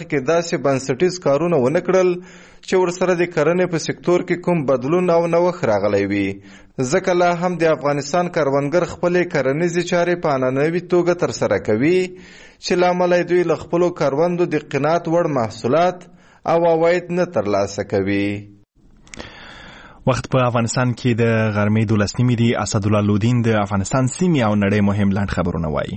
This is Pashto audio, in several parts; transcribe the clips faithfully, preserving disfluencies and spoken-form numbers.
برخه کې داسې بنسټیز کارونه ونه کړل چې ورسره د کرنې په سکتور کې کوم بدلون او نوښت راغلی وي. ځکه لا هم د افغانستان کروندګر خپلې کرنیزې چارې په عنعنوي توګه ترسره کوي چې له امله دوی له خپلو کروندو د قناعت وړ محصولات او عواید نه ترلاسه کوي. وخت په افغانستان کې د غرمې دولس نیمې دي. اسدالله لودین د افغانستان سیمې او نړۍ مهم لنډ خبرونه وایي.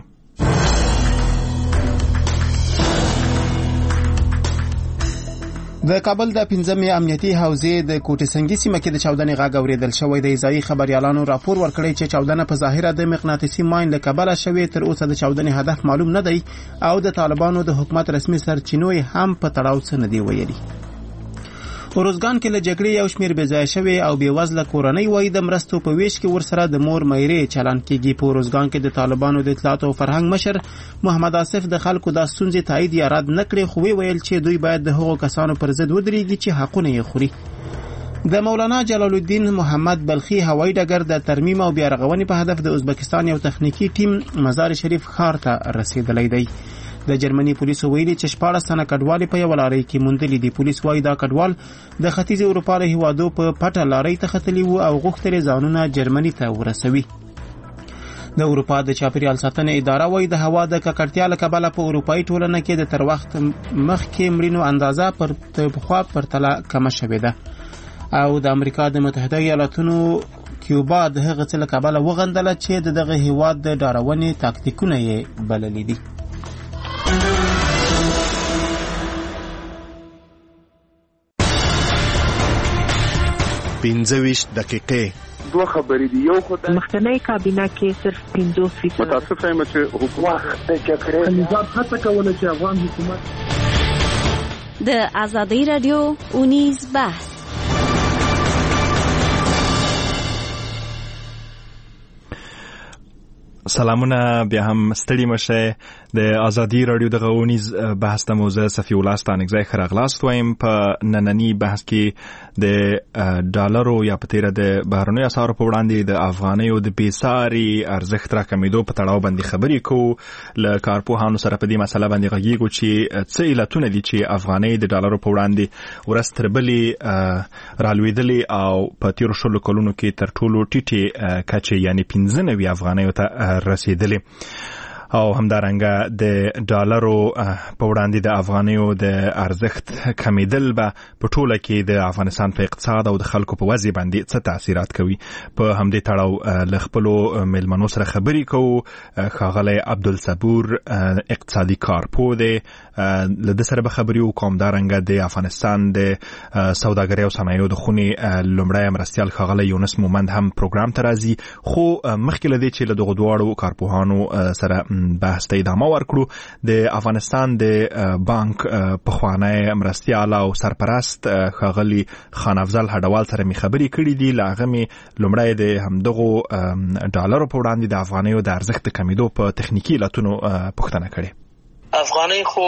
د کابل د پنځمې امنیتي حوزې د کوټې سنگي سیمه کې د چاودنې غږ اورېدل شوی دی. ځایي خبريالانو راپور ورکړی چې چاودنه په ظاهره د مغناطیسي ماین له کبله شوې. تر اوسه د چاودنې هدف معلوم نه دی او د طالبانو د حکومت رسمي سرچینو هم په تړاو څه نه دی ویلي. اوروزګان کې له جګړې یو شمېر بېځایه شوي او بېوزله کورنۍ وایي د مرستو په ویش کې ورسره د مور میرې چلن کېږي. په اوروزګان کې د طالبانو د اطلاعات او فرهنګ مشر محمد آصف د خلکو دا ستونزې تایید یا رد نه کړې، خو ویل چې دوی باید د هغو کسانو پر ضد ودرېږي چې حقونه یې خوري. د مولانا جلال الدین محمد بلخي هوایي ډګر د ترمیم او بیارغونې په هدف د ازبکستان یو تخنیکی ټیم مزار شریف ښار ته رسیدلی دی. د جرمني پولیسو ویلي چې شپاړس تنه کډوالې په یوه لارۍ کې موندلي دي. پولیس وایي دا کډوال د ختیځې اروپا له هیوادو په پټه لارۍ ته ختلي وو او غوښتل یې ځانونه جرمني ته ورسوي. د اروپا د چاپیریال ساتنې اداره وایي د هوا د ککړتیا له کبله په اروپایي ټولنه کې د تر وخت مخکې مړینو اندازه پر پخوا پرتله کمه شوې ده. او د امریکا د متحده ایالاتونو کیوبا د هغه څه له کبله وغندله چې د دغه هیواد د ډارونې تاکتیکونه یې بللي دي. پنځه ویشت دقیقې دوه خبرې دي. یو خو د مخکنۍ کابینه کې صرف پنځوس فیصد متاسفه یم چې حکومت د جګړې نظام هڅه کوله چې افغان حکومت د ازادۍ رادیو اونیز بحث. سلامونه، بیا هم ستړي مشه. د ازادي رادیو د غونیز بحث ته موزه صفی الله ستانګزای خراغلاست وایم. په نننی بحث کې د ډالرو یا په تیره د بهرنیو اسعارو په وړاندې د افغانیو د بیساري ارزښت راکمېدو په تړاو باندې خبرې کوو. له کارپوهانو سره په دې مسله باندې غږیږو چې څه علتونه دي چې افغانۍ د ډالرو په وړاندې ورځ تر بلې رالوېدلې او په تیرو شلو کلونو کې تر ټولو ټیټې کچې یعنې پنځه نوي افغانیو ته رسیدلې. او همدارنګه د ډالرو په وړاندې د افغانیو د ارزښت کمیدل به په ټوله کې د افغانستان په اقتصاد او د خلکو په وضع باندې څه تاثیرات کوي. په همدې تړاو له خپلو میلمنو سره خبرې کوو. ښاغلی عبدالصبور اقتصادي کارپوه دی، له ده سره به خبرې وکړو. همدارنګه د افغانستان د سوداګرۍ او صنایعو د خونې لومړی مرستیال ښاغلی یونس مومند هم پروګرام ته راځي. خو مخکې له دې چې له دغو دواړو کارپوهانو سره بحث ته ادامه ورکړو، د افغانستان د بانک پخوانی مرستیال او سرپرست ښاغلي خان افضل هډوال سره مې خبرې کړې دي. له هغه مې لومړی د همدغو ډالرو په وړاندې د افغانیو د ارزښت د کمیدو په تخنیکي علتونو پوښتنه کړې. افغانۍ خو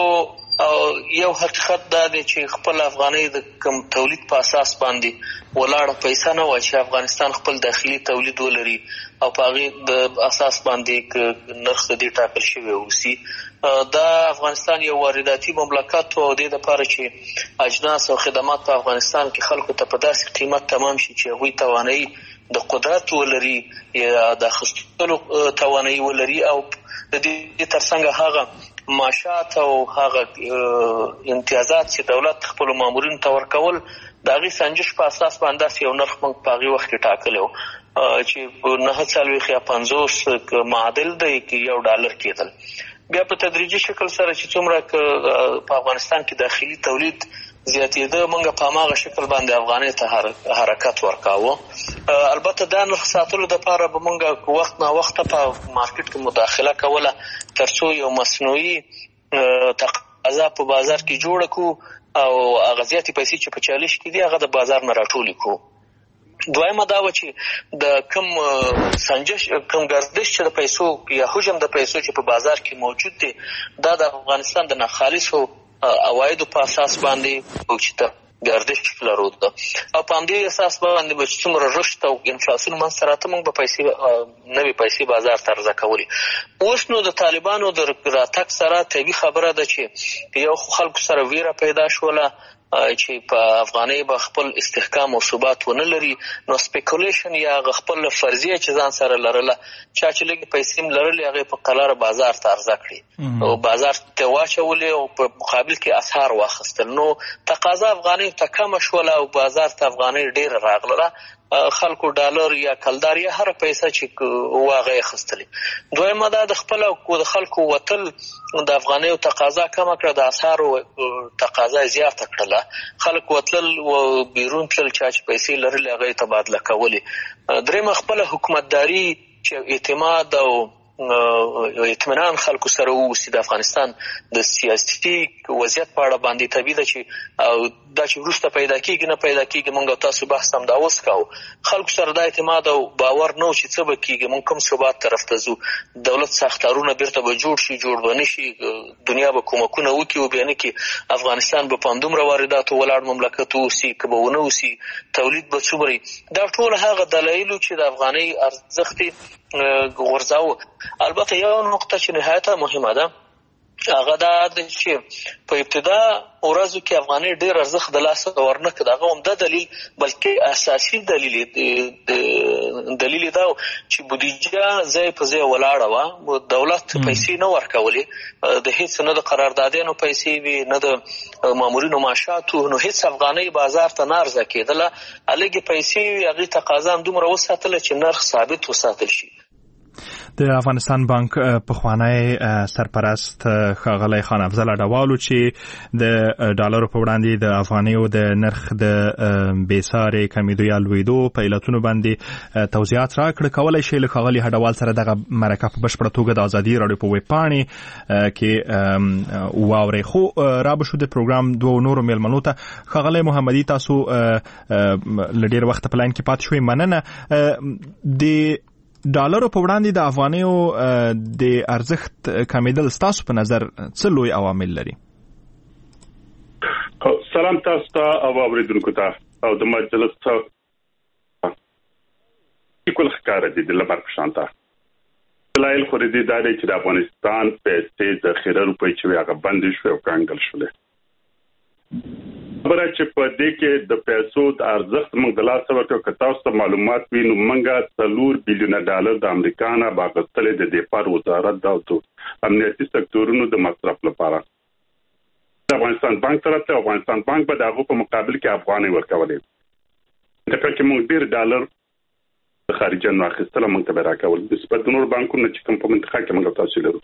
یو حقیقت دا دی چې خپل افغانۍ د کم تولید په اساس باندې ولاړه پیسه نه وای چې افغانستان خپل داخلي تولید ولري او په هغې د اساس باندې نرخ د دې ټاکل شوی اوسي. دا افغانستان یو وارداتي مملکت و او دې دپاره چې اجناس او خدمات په افغانستان کې خلکو ته په داسې قیمت تمام شي چې هغوی توانایي د قدرت ولري یا د اخیستلو توانایي ولري او د دې ترڅنګ هغه معاشات او هغه امتیازات چې دولت خپل مامورینو ته ورکول د هغې سنجش په اساس باندې یو نرخ موږ په هغې وخت کې ټاکلی و چې په نهه څلوېښت یا پنځوس معادل دی کې یو ډالر کېدل. بیا په تدریجي شکل سره چې څومره په افغانستان کې داخلي تولید زیاتېده، موږ په هماغه شکل باندې افغانۍ ته حرکت ورکاوه. البته دا نرخ ساتلو دپاره به موږ وخت نا وخته په مارکیټ کې مداخله کوله تر څو یو مصنوعي تقاضا په بازار کې جوړه کړو او هغه زیاتې پیسې چې په چالش کې دي هغه د بازار نه راټولې کړو. دویمه دا و چې د کم سنجش کم گردش چې د پیسو یا حجم د پیسو چې په بازار کې موجود دی دا د افغانستان د ناخالصو عوایدو په اساس باندې او چې ګردش لرو ده او په همدې اساس باندې به څومره رشد او انفلاسیون منځته راته موږ به پیسې نوې پیسې بازار ته عرضه کولې. اوس نو د طالبانو د راتګ سره طبیعي خبره ده چې یو خلکو سره ویره پیدا شوله چې په افغانۍ به خپل استحکام او ثبات ونه لري، نو سپیکولیشن یا خپل فرضیه چې ځان سره لرله چا چې لږ پیسې هم لرلې هغې په قلاره بازار ته عرضه کړي او بازار ته واچولې او په مقابل کې اسعار واخیستل، نو تقاضا افغانۍ ته کمه شوله او بازار ته افغانۍ ډېره راغله، خلکو ډالر یا کلدار یا هر پیسه چې واغې خستلې. دویمه دا د خپل او د خلکو وتل د افغانۍ تقاضا کمه کړه، د اسعارو تقاضا زیاته کړله، خلک وتل او بیرون تلل، چا چې پیسې لرلې هغه یې تبادله کولې. درېیمه خپله حکومتداري چې اعتماد او اطمینان خلکو سره واوسي د افغانستان د سیاسي وضعیت په اړه باندې طبیعي ده چې او دا چې وروسته پیدا کېږي نه پیدا کېږي. موږ تاسو بحث هم دا اوس کوو، خلکو سره دا اعتماد او باور نه و چې څه به کېږي، موږ کوم ثبات طرف ته ځو، دولت ساختارونه بیرته به جوړ شي جوړ به نه شي، دنیا به کومکونه وکړي او بیا نه کړي، افغانستان به په همدومره وارداتو ولاړ مملکت اوسي که به ونه اوسي، تولید به څومره. دا ټول هغه دلایلو چې د افغانۍ ارزښت غورځاوه. البته یو نقطه چې نهایتا مهمه ده هغه دا ده چې په ابتدا ورځو کې افغانۍ ډېر ارزښت د لاسه ورنه کړ. هغه همدا دلیل بلکې اساسي دلیل دلیل دا چې بودیجه ځای په ځای ولاړه وه، دولت پیسې نه ورکولې، د هیڅ نه د قراردادیانو پیسې وي نه د مامورینو معاشاتو، نو هیڅ افغانۍ بازار ته نه عرضه کېدله، هلکې پیسې وي، هغې تقاضا هم دومره وساتله چې نرخ ثابت وساتل شي. د افغانستان بانک پخوانی سرپرست ښاغلی خان افضل اډوالو چې د ډالرو په وړاندې د افغانیو د نرخ د بېسارې کمیدو یا لویدو په علتونو باندې توضیحات راکړه. کولی شئ له ښاغلي اډوال سره دغه مرکه په بشپړه توګه د ازادي راډیو په ویب پاڼې کې واورئ. خو را به شو د پروګرام دوو نورو میلمنو ته. ښاغلی محمدي، تاسو له ډېر وخته په لاین کې پاتې شوئ، مننه. د ډالرو په وړاندې د افغانیو د ارزښت کمیدل ستاسو په نظر څه لوی عوامل لري؟ سلام تاسو ته او اوریدونکو ته او د مجلس ته کول ښکاره دي د لمر په شانته دلایل خو دې دا دی چې د افغانستان پیسې ذخیره روپۍ چې هغه بندې شوې او کنګل شولې. خبره چې په دې کې د پیسو د ارزښت موږ د لاسه ورکړو، که تاسو ته معلومات وي نو موږ څلور بیلیونه ډالر د امریکا نه باغستلې د دفاع وزارت د امنیتي سکتورونو د مصرف لپاره د افغانستان بانک طرف ته. افغانستان بانک به د هغو په مقابل کې افغانۍ ورکولې، ځکه چې موږ ډېر ډالر د خارجه نه اخیستل موږ ته به راکول نسبت د نورو بانکونو چې کوم په منطقه کې موږ تاسو لرو.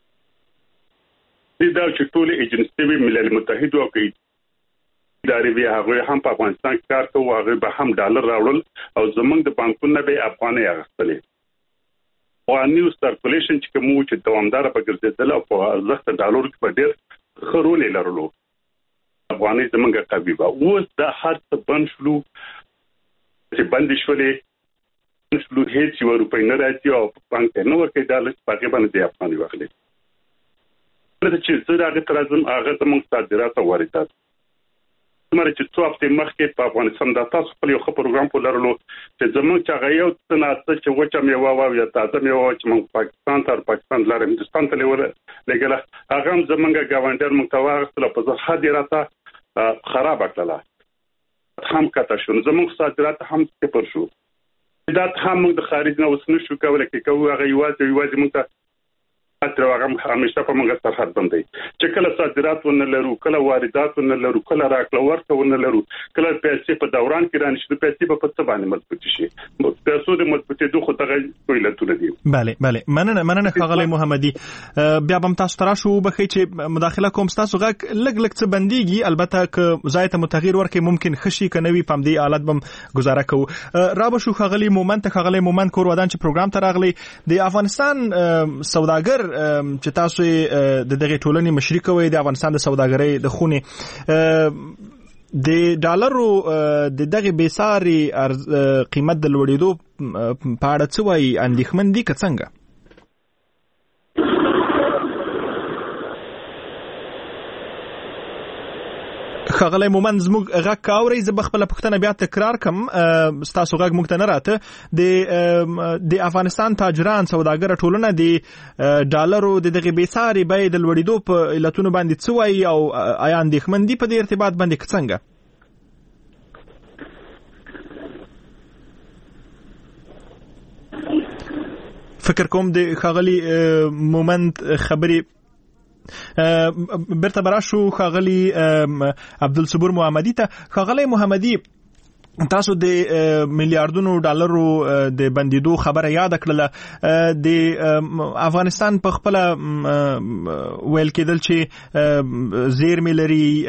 دې دا چې ټولې ایجنسۍ وي، ملل متحد او کې ادارې وي، هغوی هم په افغانستان کې کار کوي، هغوی به هم ډالر راوړل او زموږ د بانکونو به افغانۍ اخیستلې. افغانیو سرکولیشن چې کوم چې دوامداره به ګرځېدل او په ارزښت د ډالرو کې به ډېر ښه رول یې لرلو، افغانۍ زموږ قوي وه. اوس دا هر څه بند شلو چې بندې شولې شلو، هېڅ یوه روپۍ نه راځي او بانک ته نه ورکوي ډالر، په هغې باندې د افغانۍ واخلي. چې زه د هغې ته راځم هغه زموږ صادرات او واردات مره چې څو هفتې مخکې په افغانستان دا تاسو خپل یو ښه پروګرام په لرلو چې زموږ چې هغه یو څه ناسته چې وچه میوه وه او یا تازه میوه وه چې موږ پاکستان ته پاکستان لاره هندوستان ته لېږله، هغه هم زموږ ګاونډیان موږ ته واخیستله، په زه حد یې راته خرابه کړله، هم کته شو، نو زموږ صادرات هم صفر شو. دا هم موږ د خارج نه اوس نه شو کولی کې کوو، هغه یوازې یوازې موږ ته اتر هغه همیشه په موږ سرحد باندې چې کله صادرات ونه لرو، کله واردات ونه لرو، کله راکړه ورکړه ونه لرو، کله پیسې په دوران کې رانشي، پیسې په څه باندې مضبوطې شي. پیسو د مضبوطېدو خو دغه علتونه دي. بله بله، مننه مننه ښاغلی محمدي. بیا به هم تاسو ته راشو، وبښئ چې مداخله کوم، ستاسو غږ لږ لږ څه بندېږي، البته که ځای ته مو تغییر ورکړئ ممکن ښه شي، که نه وي په همدې حالت به هم ګزاره کوو. را به شو ښاغلي مومند ته. ښاغلی مومند کور ودان چې پروګرام ته راغلی، د افغانستان سوداګر چې تاسو د دغه ټولنې مشري کوئ، د افغانستان د سوداګرۍ د خونې د ډالرو د دغه بېساري قیمت د لوړېدو په اړه څه وایي؟ اندېښمن دي که څنګه؟ خغلی مومند زموږ غږ کاوري زه بخپله پوښتنه بیا تکرار کم ستاسو غږ موږ ته نه راته د د افغانستان تاجران سوداګر ټولنه د ډالرو د دغه بیساري بیې د لوړېدو په علتونو باندې څه وایي او آیا اندېښمن دي په دې ارتباط باندې که څنګه؟ فکر کوم د خغلی مومند خبري برته براشو خغلی عبدالصبور محمدی ته. خغلی محمدی تاسو د میلیارډونو ډالرو د بندیدو خبره یاد کړله. د افغانستان په خپل ویل کېدل چې زیرمې لري،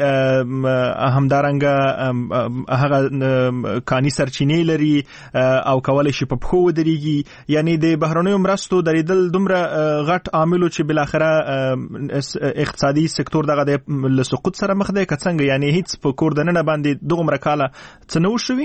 همدارنګه هغه کاني سرچینې لري او کولای شي په پښو ودرېږي. یعنی د بهرنیو مرستو درېدل دومره غټ عاملو چې بالاخره اقتصادي سکتور دغه د سقوط سره مخ دی که څنګه؟ یعنی هیڅ په کور دننه باندې دغومره کاله څه نه وشوي؟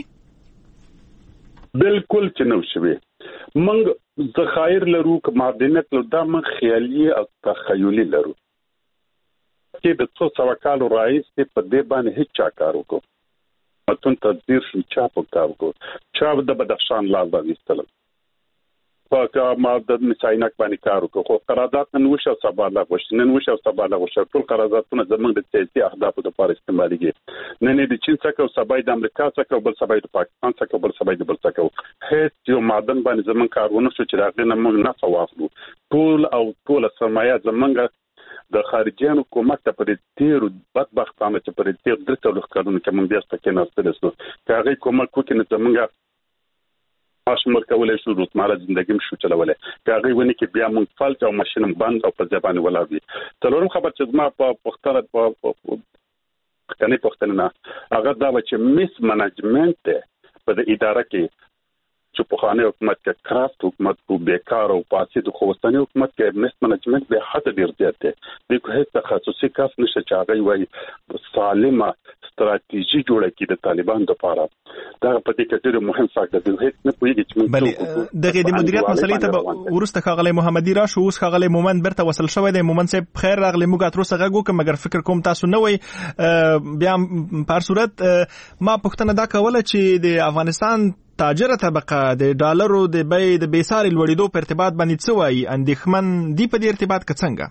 بالکل چې نو شوي. موږ ذخایر لرو که معدنیات لرو، دا موږ خیالي او تخیلي لرو چې د څو سوه کالو راهیسې په دې باندې هیڅ چا کار وکړو. متون تدبیر شو، چا په کار وکړو، چا د بدخشان لار باندې ایستلل، په ما د مساینک باندې کار وکړو. خو قرارداد نن وشو سبا لا غوښتل، نن وشو سبا لا غوښتل. ټول قراردادونه زموږ د سیاسي اهدافو لپاره استعمالېږي. نن د چین څخه او سبا د امریکا څخه او بل سبا د پاکستان څخه او بل سبا د بل څخه. هیڅ یو معدن باندې زموږ کارونه شو چې راغلی نه موږ نه فواخلو. ټول او ټول سرمایه زموږ د خارجيانو حکومت ته پر تیرو بدبختانه چې پر تیر درته لوخکارونه چې موږ بیا ستکه نه ستلسو. کاغې کومه کوکې نه زموږ ماشمر کولای شو روزمره زندگیم شو چلولای. کاغې ونی کې بیا موږ فلټ او ماشینم بند او په ځبانه ولا وي. تلورم خبر چې ما په پختره په کني پختنه نه هغه دا چې میس منیجمنت په د اداره کې چې په خانه حکومت کې کرافت حکومت کو بیکار او پاسې د خوستاني حکومت کې میس منیجمنت به حد ډیر زیات دی. د کوه تخصصي کس نشه چې هغه وایي سالمه استراتیژي جوړه کړي د طالبان لپاره. دا په دې کې ډېر مهم فاکټور دی. هیڅ نه پوهیږي چې بلې دغه د مدیریت مسلې ته ورسته خغلی محمدي راشو. اوس خغلی مومند برته وصل شوی دی. مومند صاحب خیر راغلی. موږ اتروسه غږ وکړو مګر فکر کوم تاسو نه وای. بیا په هر صورت ما پوښتنه دا کوله چې د افغانستان تاجره طبقه د ډالرو د بیې د بیساري لوړېدو په ارتباط باندې څه وایي؟ اندېښمن دي په دې ارتباط که څنګه؟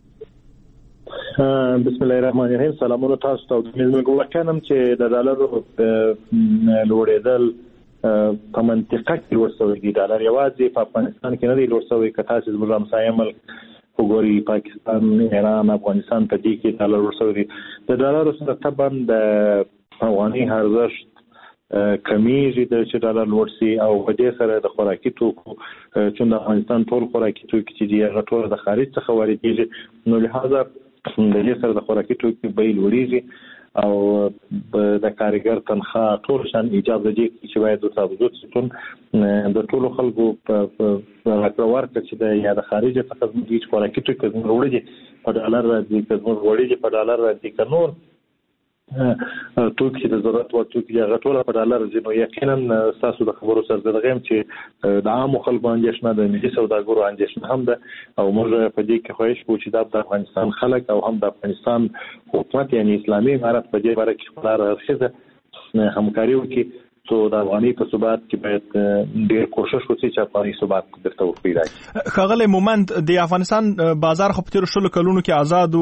بسم الله الرحمن الرحیم. سلامونه تاسو ته. زه واکنم چې د ډالرو لوړېدل په منطقه کې لوړ شوی دی. ډالر یوازې په افغانستان کې نه دی لوړ شوی، که تاسو زموږ همسایه ملک وګورئ پاکستان، ایران، افغانستان په دې کې ډالر لوړ شوی دی. د ډالرو سره طبعا د افغاني ارزښت کمیږي د چې ډالر لوړ شي او په دې سره د خوراکي توکو چې د افغانستان ټول خوراکي توکي چې دی هغه ټول د خارج څخه واردېږي، نو لهدا د دې سره د خوراکي توکو بیې لوړېږي او د کارګر تنخواه ټول شان ایجاب لري چې باید د تابوت ستون د ټولو خلکو په راکړه چې د یا د خارج څخه د خوراکي توکو وړي په ډالر راځي، که زموږ وړي په ډالر راځي، که نور توکي د ضرورت او توکي هغه ټول په ډالر راځي. نو یقینا تاسو د خبرو سره دغه چې د عام خلکو اندېښنه د ملي سوداګرو اندېښنه هم ده او موږ په دې کې خواهش کوو چې د افغانستان خلک او هم د افغانستان حکومت یعنی اسلامي امارت په دې باره کې خپل راځي همکاري وکړي څو د افغاني په ثبات کې باید ډېر کوشش وکړي چې افغاني ثبات درته وکړي. خغلی مومند د افغانستان بازار خو په تیرو شلو کلونو کې آزاد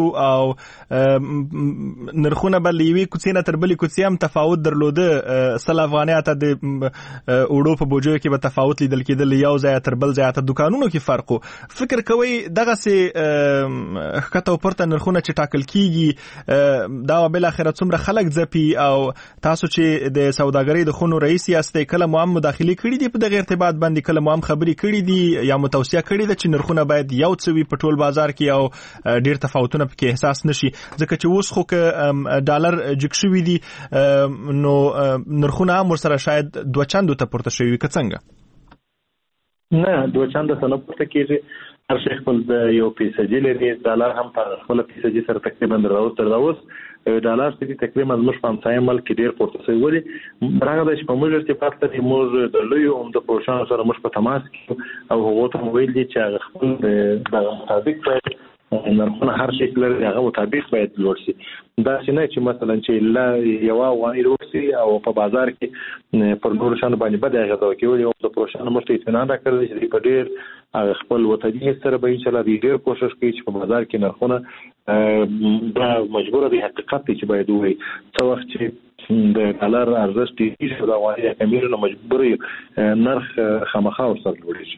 او نرخونه به له یوې کوڅې نه تر بلې کوڅې هم تفاوت درلوده. سل افغانۍ ته د اوړو په بوجیو کې به تفاوت لیدل کېدل، یو ځای تر بل ځای ته دکانونو کې فرق و. فکر کوئ دغسې ښکته او پورته نرخونه چې ټاکل کېږي دا بالاخره څومره خلک ځپي او تاسو چې د سوداګرۍ د خونو رئیس یاستئ کله مو هم مداخلې کړي دي په دغه ارتباط باندې، کله مو هم خبرې کړي دي یا متوصیه کړي ده چې نرخونه باید یو څه وي په ټول بازار کې او ډېر تفاوتونه پکې احساس نشي؟ ځکه چې اوس خو که ډالر جګ شوي دي نو نرخونه هم ورسره شاید دوه چندو ته پورته شوي وي، که څنګه؟ نه، دوه چنده ته نه پورته کېږي. هر شي خپل د یو فیصدي لري. ډالر هم په خپل فیصدي سره تقریبا تر اوس ډالر چې تقریبا زموږ په همسایه ملک کې ډېر پورته شوی ولې برابر دی چې په موږ ارتباط لري. موږ د لویو عمده فروشانو سره موږ په تماس کې او هغو ته ویل دي چې هغه خپل دغه مطابق باید نرخونه هر شي لري هغه مطابق باید لوړ شي. دا څنګه چې مثلا چې لا یو افغاني لوړ شي او په بازار کې پر نور شان باندې بد هغه کوي او د پروشان مشته اطمینان راکړي چې په ډیر خپل وطني سره به ان شاء الله ډیر کوشش کوي چې په بازار کې نرخونه دا مجبور دي حقیقت چې باید وي څو وخت چې د ډالر ارزښت ډیر شو دا وایي کمیره نو مجبور نرخ خامخا ورسره لوړ شي.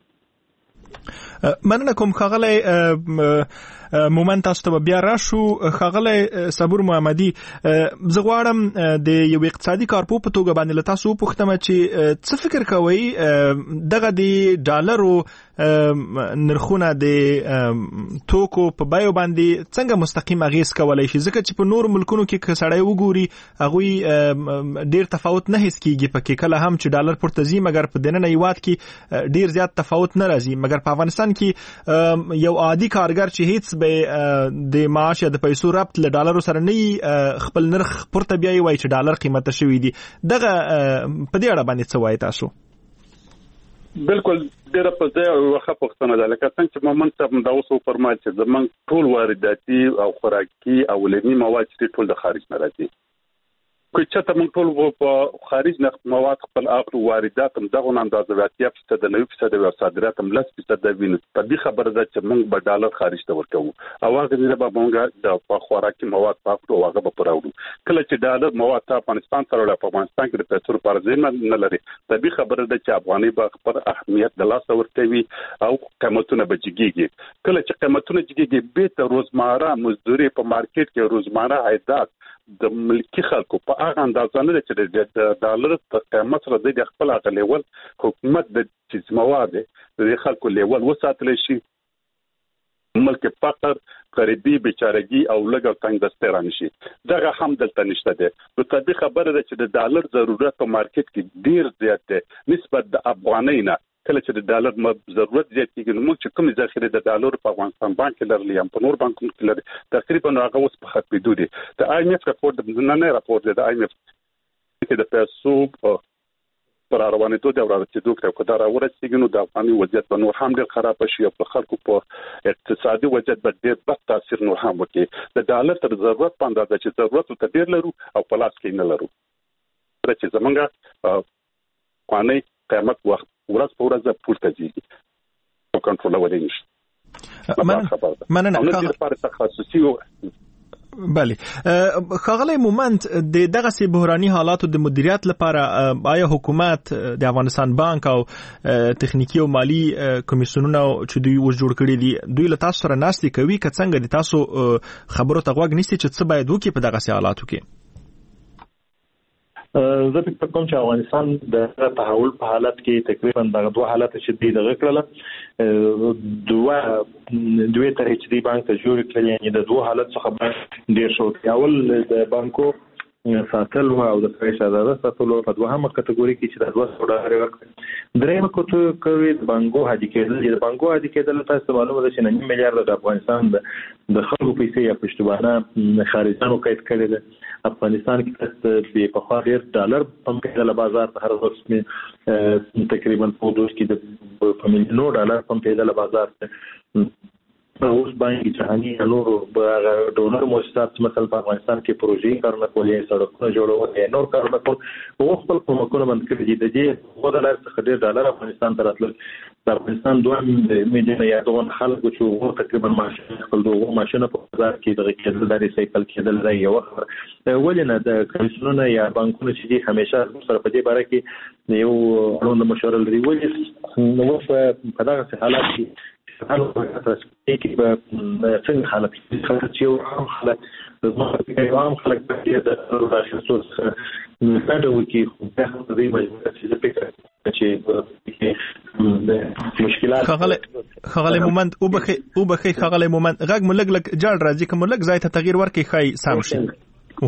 مننه کوم خغلی مومنت تاسو ته بیا راشو. خغلی صبور محمدي زه غواړم د یو اقتصادي کارپو په توګه باندې له تاسو وپوښتم چې څه فکر کوئ دغه د ډالرو نرخونه د توکو په بیو باندې څنګه مستقیم اغیز کولای شي ځکه چې په نور ملکونو کې سړی وګوري هغوی ډیر تفاوت نه حس کیږي پکې کله هم چې ډالر پورته ځي مګر په دننه هیواد کې ډیر زیات تفاوت نه راځي مګر په افغانستان کې یو عادي کارګر چې هیڅ به د معاش یا د پیسو ربط له ډالرو سره نه خپل نرخ پورته بیاي وای چې ډالر قیمته شوی دی دغه په دې اړه باندې څه وایي تاسو؟ بالکل ډیره په ځای او وخت پښتنه ده لکه څنګه چې مومن صاحب دا اوس فرمایي چې زمونږ ټول وارداتي او خوراکي او لنی مواد چې ټول د خارج نه راځي کوم چې ته موږ ټول په خارج نه مواد خپل اخر واردات هم دغه اندازه واتیا په د نوي فیصد او صادرات هم لس فیصد ویني په دې خبره ده چې موږ به ډالر خارج ته ورکوو او هغه نه به موږ د خوراکي مواد پاکو هغه به پراوړو کله چې ډالر مواد ته افغانستان سره له افغانستان کې د پیسو پر ځای نه لري د دې خبره ده چې افغاني به خپل اهمیت د لاس ورکوي او قیمتونه به جګیږي کله چې قیمتونه جګیږي به ته روزمره مزدوري په مارکیټ کې روزمره عایدات د ملکی خلکو په هغه اندازه نه چې د ډالر په قیمت سره د خپل غلیول حکومت د چیز مواد د خلکو لیول وساتل شي ملک فقر غریبي بیچارهګي او لګو تنگ دسته رانه شي دغه هم دلته نشته ده په طبي خبره ده چې د ډالر ضرورت په مارکیټ کې ډیر زیات ده نسبت د افغانۍ نه کله چې د ډالر ضرورت زیات کېږي نو چې کوم ذخیره د ډالر په افغانستان بانک کې لري یا په نور بانکونو کې لري تقریبا هغه اوس په ختمېدو دي د آی ایم ایف راپور د نه نه راپور دی د آی ایم ایف کې د پیسو پر روانېدو د ورته دوه کړه دا راورسېږي نو د افغاني وضعیت په نور هم ډېر خراب شي او په خلکو په اقتصادي وضعیت باندې ډېر بد تاثیر نور هم وکړي د ډالر تر ضرورت په اندازه چې ضرورت ته ډېر لرو او په لاس کې نه لرو چې زمونږ قانوني قیمت وخت ورځ په ورځ پورته ځي او کنټرول ولې نشي مننه نو د لپاره تخصصي بله خغلی مومنت د دغه سي بحراني حالاتو د مدیریت لپاره آیا حکومت د افغانستان بانک او تخنیکی او مالی کمیسیونونه چې دوی ور جوړ کړی دي دوی له تاسو سره ناستې کوي که څنګه د تاسو خبرو ته غوږ نیسي چې څه باید وکړي په دغه سي حالاتو کې؟ زه فکر کوم چې افغانستان د تحول په حالت کې تقریبا دغه دوه حالت چې دی دغه کړل دوه دوه ترې چې دی بانک ته جوړ کړل یعنی د دوه حالت څخه ډیر شو اول د بانکو ساتل او د پیسې اداره ساتلو په دوهمه کټګوري کې چې د دوه سوه ډالر ورکړي درېمه کوټه کوي د بانکو هدي کېدل د بانکو هدي کېدل تاسو معلومه ده چې نیم میلیارډ د افغانستان د خلکو پیسې یا پښتوانه خارجانو قید کړي ده افغانستان کې تاسو په خوا ډیر ډالر پم کېدل بازار ته هر ورځ تقریبا په دوه کې د په میلیونو ډالر پم کېدل بازار ته اوس باندې جهاني نور به ډونر مؤسسات مثلا په افغانستان کې پروژې کارونه کولې سړکونه جوړول نور کارونه کول او خپل کومکونه باندې کړی دي چې وګړي ډالر څخه ډیر ډالر افغانستان ته راتلل د افغانستان دوه میلیونه یا دوه خلکو چې وو تقریبا ماشين خپل دوه ماشين په بازار کې دغه کېدل د ریسایکل کېدل دی یو ولنه د کمیسیونونه یا بانکونو چې همیشه سره په دې باره کې یو اړوند مشوره لري ولې نو په دغه حالات کې حالو کې به څنګه حالت خلک چې عام خلک د مخکې عام خلک په دې د راځو څه دا وکی خو په دې مجبور چې فکر چې د مشکلات خغله خغله مومنت او بخي او بخي خغله مومنت غږ ملګ لګ جړ راځي کوم لګ ځای ته تغییر ورکړي خای سم شي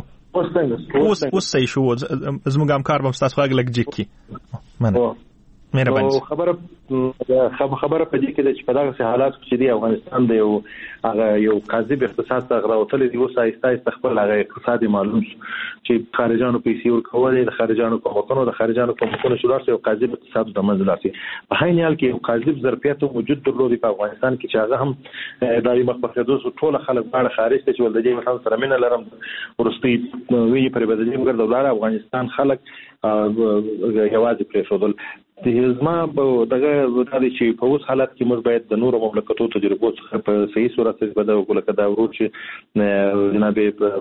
اوس اوس اوس صحیح شو زموږ هم کار به تاسو غږ لګ جکی منه مهرباني. خبره خبره په دې کې د چې په دغه حالات چې دی افغانستان د یو هغه یو کاذب اقتصاد ته غراوتل دی، اوس آیسته آیسته خپل هغه اقتصادي معلوم چې خارجانو پیسې ورکولې، د خارجانو کومکونو د خارجانو کومکونو شورا یو کاذب اقتصاد د منځ لاسي. په هغه حال کې یو کاذب ظرفیت موجود درلودي په افغانستان کې چې هغه هم اداري مخفض ټول خلک باندې خارج ته چې ول د دې وطن سره مینه لرم ورستي وی پر بدلې مګر د افغانستان خلک یوازې پرې شول. زما په دغه د چې په اوس حالت کې موږ باید د نورو مملکتونو تجربو څخه په صحیح صورت استفاده وکړو. کدا ورو چې جناب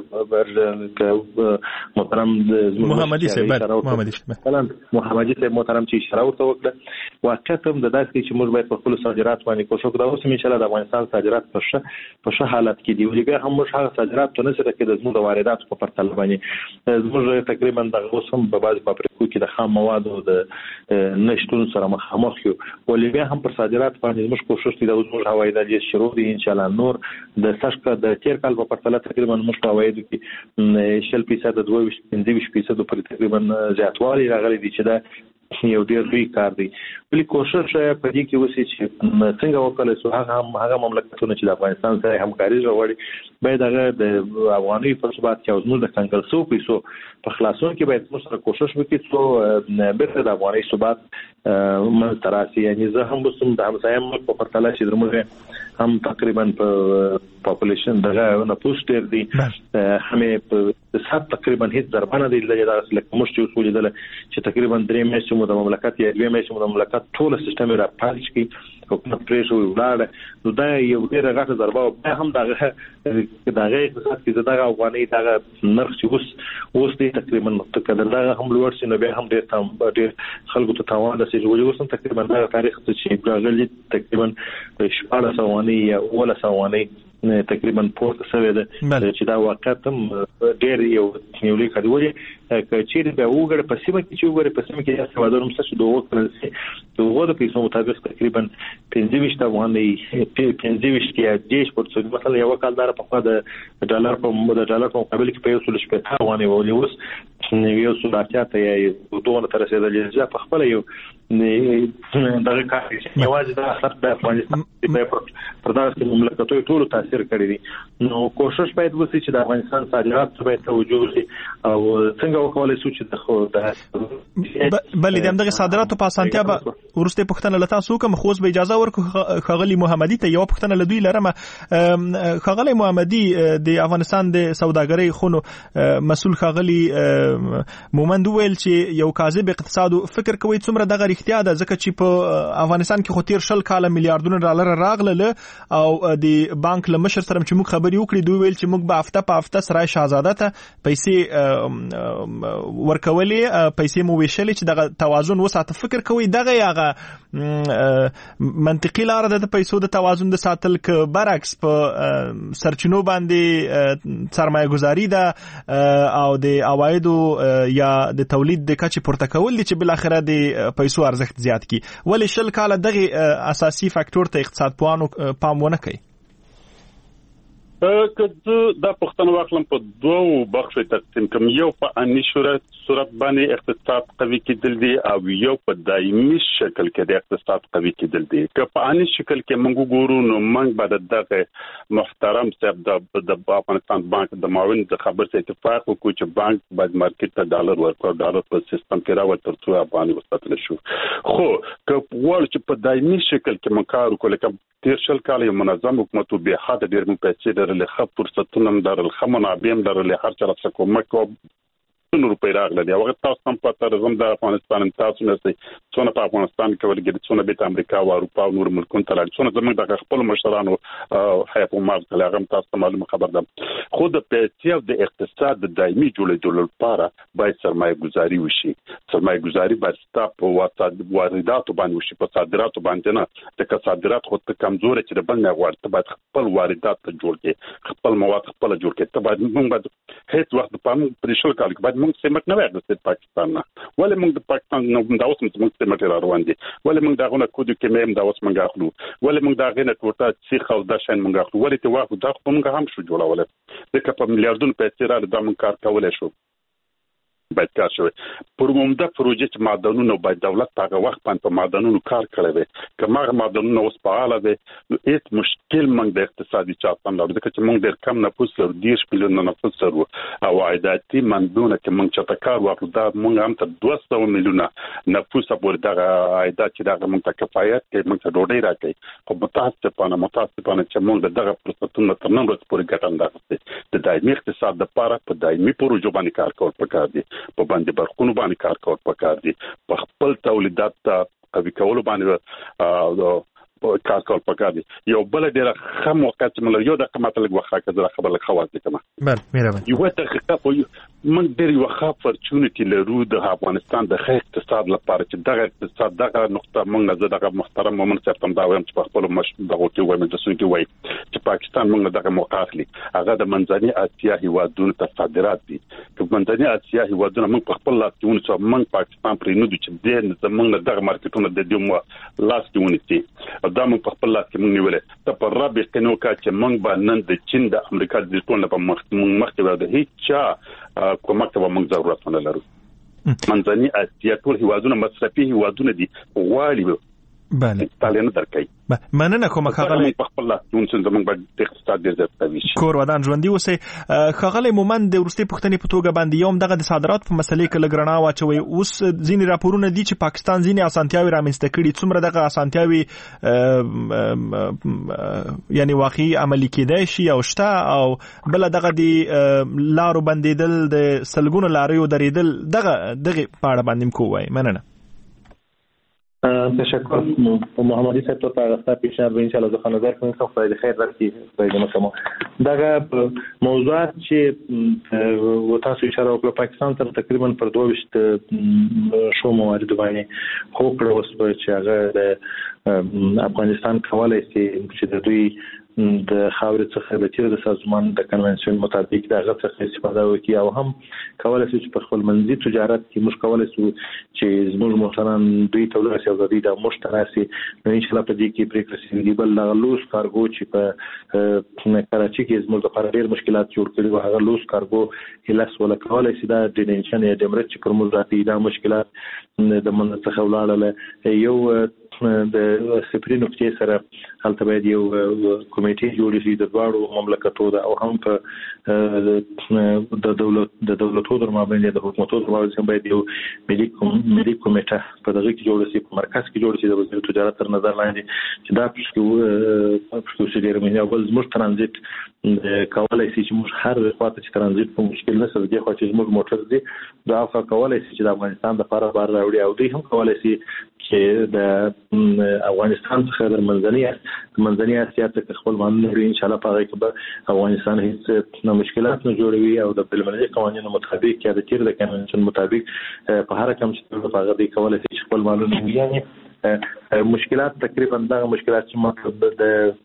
محترم محمدي صاحب محمدي مثلا محمدي صاحب محترم چې اشاره ورته وکړه، واقعیت هم د داسې چې موږ باید په خپل صادرات باندې کوشش وکړو. اوس ان شاء الله د افغانستان صادرات په ښه په ښه حالت کې دي، ولې بیا هم موږ هغه صادرات ته نه سره کې د زموږ د وارداتو په پرتله باندې زموږ تقریبا د اوس هم په بعض فابریکو کې د خام موادو د نشټون سره مخامخ یو، ولې بیا هم پر صادرات باندې موږ کوشش کوي. د اوس هوایي دهلیز شروع دي ان شاء الله. نور د سشکا د تیر کال په پرتله تقریبا موږ هوایي کې شل فیصد د دوه پنځه فیصد پر تقریبا زیاتوالی راغلي دي چې دا یو ډیر لوی کار دی. بلې کوشش په دې کې وسی چې څنګه وکړل شو هغه هغه مملکتونه چې د افغانستان سره همکاري غواړي باید هغه د افغاني په ثبات کې او زموږ د کنګل سو پیسو په خلاصون کې باید موږ سره کوشش وکړو چې بیرته د افغاني ثبات من تراسي. یعنی زه هم بسم د همسایم په پرتله چې درموږه هم تقریبا په پاپولیشن دغه نه پوسټ ډیر دی، همې په سات تقریبا هیڅ ضربانه دی لږه د لکه مشتي اصول دي چې تقریبا درې میاشتې مو د مملکت یا دوه میاشتې مو د مملکت ټول سیستم را پالش کی حکومت پرې شو ولاړ نو دا یو ډیره غټه ضربه او هم دغه دغه اقتصاد کې دغه افغاني دغه نرخ چې اوس اوس دی تقریبا متقدر دغه هم لوړ شي نو به هم ډیر تام ډیر خلکو ته تاوان رسېږي. ولې اوس تقریبا دغه تاریخ چې راغلی تقریبا شپږ سوه یا اوله سوه تقریبا پورته شوی دی چې دا واقعیت هم ډیر یو نیولې کړي. ولې کچېر به وګړي په سیمه کې چې وګړي په سیمه کې یا سوادونو مسه دوه کرنسي دوه د پیسو مطابق تقریبا پنځه ویشت افغاني پنځه ویشت کې دیش پورته مثلا یو کالدار په خوا د ډالر په د ډالر په مقابل کې په یو سل شپږ افغاني ولې اوس یو سل اتیا یا دوه تر رسیدل چې په خپل یو دغه کار یوازې د اثر د افغانستان په دغه مملکتونو ټول تاثیر کړی دي. نو کوشش باید وشي چې د افغانستان صادرات باید توجه وشي او څنګه وکولای شو چې د خو د بلې د دغه صادراتو په اسانتیا به ورسته پښتنه لتا سو کوم خوځ به اجازه ورکړي. خغلی محمدي ته یو پښتنه لدوی لرمه خغلی محمدي د افغانستان د سوداګرۍ خونو مسول خغلی مومند ویل چې یو کاذب اقتصاد فکر کوي څومره دغه اړتیا ده ځکه چې په افغانستان کې خو تیر شل کال میلیارډونه ډالر راغله او د بانک له مشر سره چې موږ خبري وکړې دوی ویل چې موږ په هفته په هفته سره شاهزاده ته پیسې ورکولې پیسې مو ویشلې چې دغه توازن وساته. فکر کوي دغه یغه منطقي لار ده د پیسو د توازن د ساتل ک برعکس په سرچینو باندې سرمایه گذاری ده او د عوایدو یا د تولید د کچې پورته کول دي چې بل اخره د پیسو ارزښت زیات کی. ولې شل کال دغه اساسي فاکټور ته اقتصاد پوهانو پام ونه کوي؟ که دا پښتنه واخلم په دوه بخښه تقسیم کوم، یو په اني صورت صورت باندې اقتصاد قوي کېدل دي او یو په دایمي شکل کې د اقتصاد قوي کېدل دي. که په اني شکل کې موږ ګورو نو موږ بعد دغه محترم صاحب د افغانستان بانک د معاون د خبر څخه اتفاق وکړو چې بانک باید مارکیټ ته ډالر ورکړي، ډالر په سیستم کې راوړي ترڅو افغاني وساتل شي. خو که ول چې په دایمي شکل کې موږ کار وکړو لکه تیر شل کال یو منظم حکومت به حد ډیر مو پیسې درلې خپ فرصتونه درل خمنه بیم درلې هر چا څه کومک نو روپی راغله دی. هغه تاسو هم په ترزم د افغانستان تاسو نه سي څونه په افغانستان کې ورګي څونه به امریکا او اروپا او نور ملکونو ته لاړ څونه زموږ د خپل مشرانو حیات مارک هغه تاسو معلومه خبر ده. خود د پیسې او د اقتصاد د دایمي جوړېدو لپاره باید سرمایه گذاري وشي. سرمایه گذاري باید ستاسو په وارداتو باندې وشي، په صادراتو باندې نه. د صادرات خو ته کمزوري چې د بل نه غواړي، ته باید خپل واردات ته جوړ کړې، خپل مواد خپل جوړ کړې. ته باید موږ باید هیڅ وخت په موږ پرېښول کال کې باید موږ سمټ نه وایو د پاکستان نه. ولې موږ د پاکستان نو دا اوس موږ سمټ را روان دي؟ ولې موږ داغونه کوډو کې مېم دا اوس موږ اخلو؟ ولې موږ داغه نه ټوټه سیخ او دا شین موږ اخلو؟ ولې ته واخو دا موږ هم شو جوړول؟ ځکه په میلیارډونو پیسې را د موږ کار کولای شو. باید کار شوی. پر عمده پروژې چې معدنونو باید دولت هغه وخت باندې په معدنونو کار کړی وي. که هغه معدنونه اوس فعال وي نو هیڅ مشکل موږ د اقتصادي چاپن لرو، ځکه چې موږ ډېر کم نفوس لرو، دېرش میلیونه نفوس لرو او عایداتي منبعونه چې موږ چاته کار واخلو دا موږ هم تر دوه سوه میلیونه نفوس پورې دغه عایدات چې دغه موږ ته کفایت کوي، موږ ته ډوډۍ راکوي. خو متاسفانه متاسفانه چې موږ دغه فرصتونه تر نن ورځې پورې ګټه نه اخیستې. د دایمي اقتصاد لپاره په دایمي پروژو باندې کار کول پکار دي، په باندې برخونو باندې کار کول پکار دي، په خپل تولیدات ته قوي کولو باندې کار کول پکار دي. یو بل ډېر ښه موقع چې موږ یو دغه ماته لږ وخت راکړه خبر لږ خواص دي کومه بله مهرباني یو دقیقه په موږ ډېر یو ښه اپورچونټي لرو د افغانستان د ښه اقتصاد لپاره چې دغه اقتصاد دغه نقطه موږ زه دغه محترم مومن صاحب ته دا وایم چې په خپل مش دغه کې وایم د سونګي وای چې پاکستان موږ دغه موقع اخلي هغه د منځني اسیا هیوادونو ته صادرات دي. که منځني اسیا هیوادونه موږ په خپل لاس کې ونیسو، موږ پاکستان پرې نه دوی چې د زمونږ دغه مارکیټونه د دې مو لاس کې ونیسي دا موږ په خپل لاس کې موږ نیولې ته پر رابې کنو کا چې موږ باندې د چین د امریکا د ټول په مخ مخ کې د هیڅ چا کومک ته موږ ضرورت نه لرو. منځني اسیا ټول هیوادونه مصرفي هیوادونه دي غواړي بله تعلیم درکې مننه کوم خغلی په خپل لاس ونسل زموږ باندې اقتصاد ډیر زیات قوي شي. کور ودان ژوندۍ اوسې خغلی مومن د ورستي پښتنې په توګه باندې یوم دغه د صادرات په مسلې کې لګرنا واچوي. اوس ځینې راپورونه دي چې پاکستان ځینې اسانتیاوي رامنځته کړي، څومره دغه اسانتیاوي یعنی واقعي عملي کېدای شي او شته، او بل دغه د لارو بندیدل د سلګونو لاریو درېدل دغه دغه پاړه باندې کوی. مننه. تشکر محمدی صاحب ته تاسو پیشنهاد ان شاء الله ځخه نظر کوم خو فائدې خیر راکړي فائدې مکمل دغه موضوعات چې و تاسو اشاره وکړه پاکستان تر تقریبا پر دوه شو موارد باندې خو کړو اوس چې هغه د افغانستان کولای شي چې د دوی د خاورې څخه د تیر د سازمان د کنونشن مطابق د هغه څخه استفاده وکړي او هم کولای شي چې په خپل منځي تجارت کې موږ کولای شو چې زموږ محترم دوی تولید او ازادي د مشترکي نو ان شاء الله په دې کې پریکړه شي بل لوس کارګو چې په کراچي کې زموږ لپاره ډېر مشکلات جوړ کړي او هغه لوس کارګو هلاس ولا کولای شي د ډیټنشن یا د مرچ پر موږ راځي دا مشکلات د منځ څخه ولاړل. یو د سپری نقطې سره هلته باید یو کمیټه جوړ شي د دواړو مملکتونو د او هم په د دولت د دولتونو تر مابین د حکومتونو تر مابین باید یو ملي ملي کمیټه په دغه کې جوړ شي، په مرکز کې جوړ شي د وزیر تجارت تر نظر لاندې چې دا په څه ډیر مهمه او زموږ ترانزیت کولای شي چې موږ هر وخت چې ترانزیت په مشکل نه سره دی خو چې موږ موټر دي دا کولای شي چې د افغانستان د لپاره بار راوړي او دوی هم کولای شي چې د افغانستان څخه د منځني منځني اسیا ته خپل باندې ان شاء الله په هغه کې افغانستان هیڅ مشکلات نه جوړوي او د بلمنلي قوانینو مطابق یا د تیر د کنونشن مطابق په هر کوم چې په هغه دی کولای شي خپل معلومات یعنی مشکلات تقریبا دغه مشکلات چې مطلب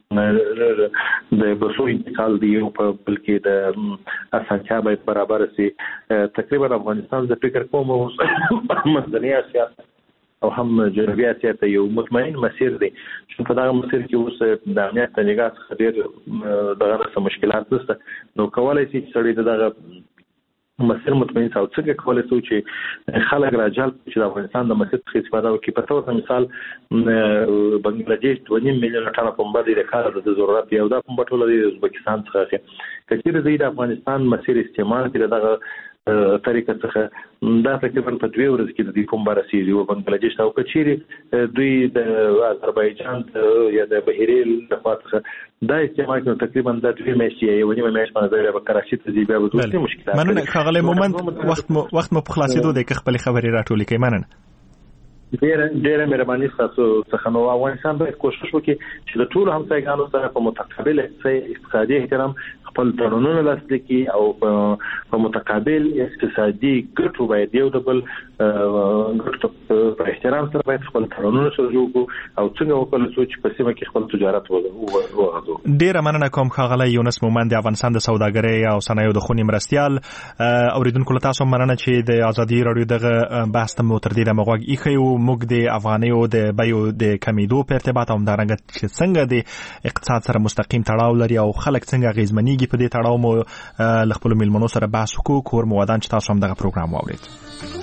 د د بسو انتقال دی او په بلکې د اسانتیا باید برابر شي. تقریبا افغانستان د فکر کوم منځني اسیا او هم جنوبي اسیا ته یو مطمئن مسیر دی چې په دغه مسیر کې اوس د امنیت د نگاه څخه ډېر دغه څه مشکلات نشته نو کولای شي چې سړی دغه مسیر مطمئن او څنګه کولای شي چې خلک راجل چې د افغانستان د مسیر څخه استفاده وکړي. په تاسو مثال بنگلاديش دوه نیم میلیون ټنه پنبه د کار د ضرورت یو د پنبه ټول د ازبکستان څخه کچېر زید افغانستان مسیر استعمال کړي دغه طریقه څخه دا تقریبا په دوه ورځې کې د دې کوم برسېږي او بنگلاديش او کچېر دوی د آذربایجان یا د بحیرې د خاطر دا استعمال کوي تقریبا د دوه میاشتې یو نیمه میاشت باندې په کراچي ته دی بیا د دوه مشکلات. مننه خغلی مومن وخت مو وخت مو په خلاصېدو د خپل خبري راټولې کوي. مننه ډېر ډېر مهرباني تاسو څخه. نو افغانستان باید کوشش وکړي چې د ټولو همسایګانو سره په متقابل اقتصادي احترام خپل تړونونه لاسلیک کړي او په متقابل اقتصادي ګټو باید یو د بل ګټو په احترام سره باید خپل تړونونه سره جوړ کړو او څنګه وکړو چې په سیمه کې خپل تجارت وغځو. ډېر مننه کوم خغلی یونس مومن د افغانستان د سوداګرۍ او صنایعو د خونی مرستيال. اوریدونکو له تاسو مننه چې د ازادي رادیو دغه بحث ته مو تر دې دمغوږ ایښی موږ د افغانیو د بیو د کمیدو په ارتباط هم دارنګ چې څنګه د اقتصاد سره مستقیم تړاو لري او خلک څنګه غیزمنی روانيږي په دې تړاو مو ل خپل میلمنو سره بحث وکړو کور مو ودان چې تاسو هم دغه پروګرام واورید.